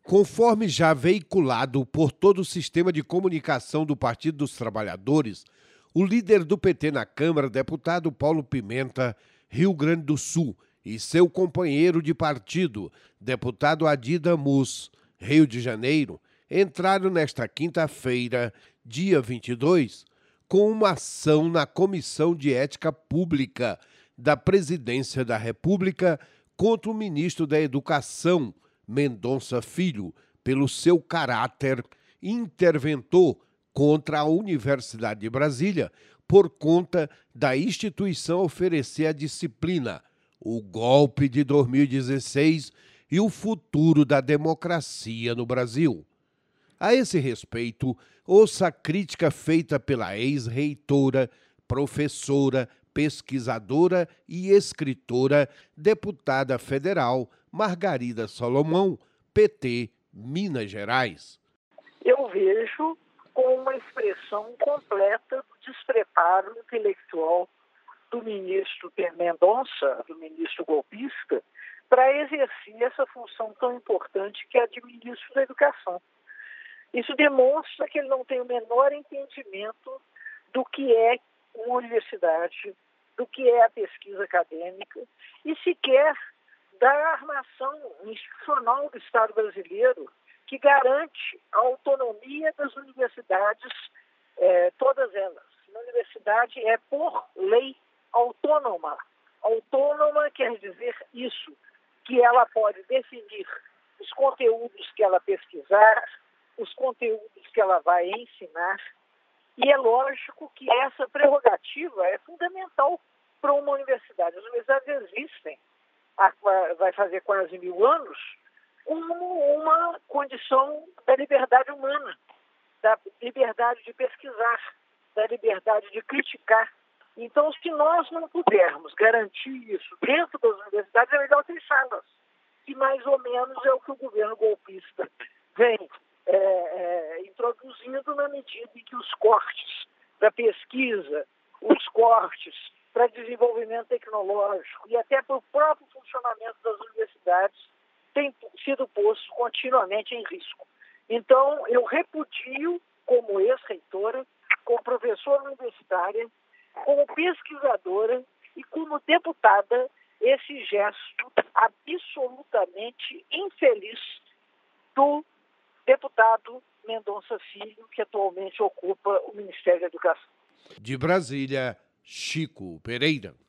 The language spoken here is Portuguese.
Conforme já veiculado por todo o sistema de comunicação do Partido dos Trabalhadores, o líder do PT na Câmara, deputado Paulo Pimenta, Rio Grande do Sul, e seu companheiro de partido, deputado Adida Mus, Rio de Janeiro, entraram nesta quinta-feira, dia 22, com uma ação na Comissão de Ética Pública da Presidência da República contra o ministro da Educação, Mendonça Filho, pelo seu caráter interventor contra a Universidade de Brasília, por conta da instituição oferecer a disciplina, o golpe de 2016 e o futuro da democracia no Brasil. A esse respeito, ouça a crítica feita pela ex-reitora, professora, pesquisadora e escritora, deputada federal Margarida Solomão, PT, Minas Gerais. Eu vejo como uma expressão completa do despreparo intelectual do ministro Mendonça, do ministro golpista, para exercer essa função tão importante que é a de ministro da Educação. Isso demonstra que ele não tem o menor entendimento do que é uma universidade, do que é a pesquisa acadêmica e sequer da armação institucional do Estado brasileiro que garante a autonomia das universidades, todas elas. A universidade é, por lei, autônoma. Autônoma quer dizer isso, que ela pode definir os conteúdos que ela pesquisar, os conteúdos que ela vai ensinar. E é lógico que essa prerrogativa é fundamental para uma universidade. As universidades existem, vai fazer quase 1000 anos, como uma condição da liberdade humana, da liberdade de pesquisar, da liberdade de criticar. Então, se nós não pudermos garantir isso dentro das universidades, é melhor fechá-las. E mais ou menos é o que o governo golpista vem introduzindo na medida em que os cortes para pesquisa, os cortes para desenvolvimento tecnológico e até para o próprio funcionamento das universidades têm sido postos continuamente em risco. Então, eu repudio, como ex-reitora, como professora universitária, como pesquisadora e como deputada, esse gesto absolutamente infeliz do deputado Mendonça Filho, que atualmente ocupa o Ministério da Educação. De Brasília, Chico Pereira.